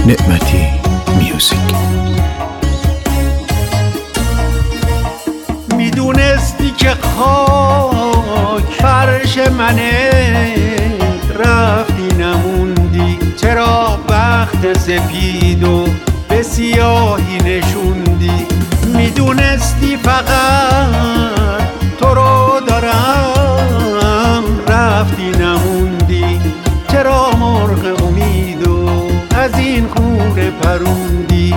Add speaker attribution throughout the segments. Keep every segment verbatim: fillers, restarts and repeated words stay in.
Speaker 1: نعمتی میوزیک.
Speaker 2: میدونستی که خاک فرش منه، رفتی نموندی. چرا بخت سپید و به سیاهی نشوندی؟ میدونستی فقط تو رو دارم، رفتی نموندی. چرا مرغ امیدو از این خونه پروندی؟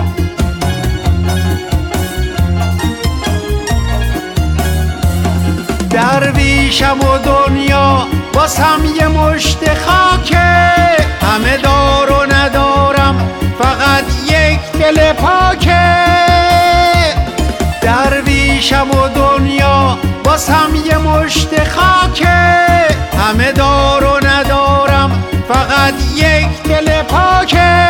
Speaker 2: درویشم و دنیا واسم یه مشت خاکه، همه دار و ندارم فقط یک دل پاکه. درویشم و دنیا واسم یه مشت خاکه، همه دار و ندارم فقط یک دل پاکه.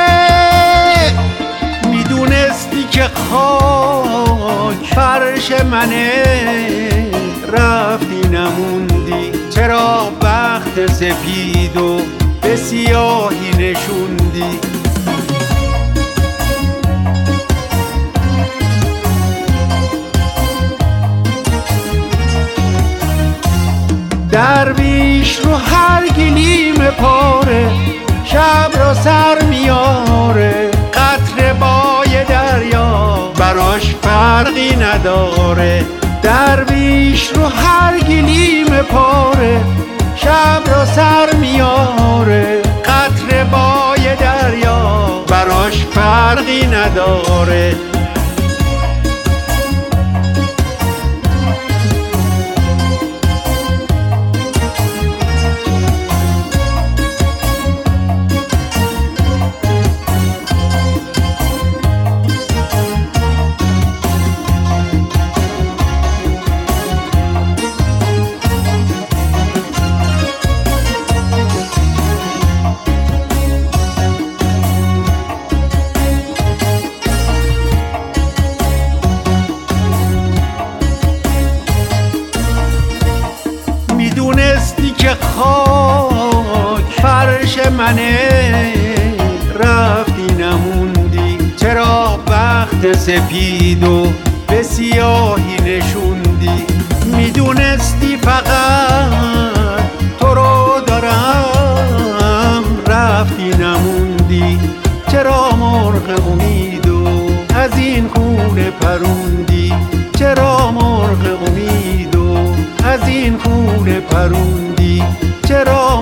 Speaker 2: میدونستی که خاک فرش منه، رفتی نموندی. چرا بخت سپید و به سیاهی نشوندی؟ درویش رو هر گلیم پاره، شب را سر میاره. قطره بای دریا براش فرقی نداره. درویش رو هر گلیم پاره، شب را سر میاره. قطره بای دریا براش فرقی نداره. میدونستی که خاک فرش منه، رفتی نموندی. چرا بخت سپید و به سیاهی نشوندی؟ میدونستی فقط تو رو دارم، رفتی نموندی. چرا مرغ امیدو از این خونه پروندی؟ چرا مرغ امیدو از این خونه پروندی؟ چرا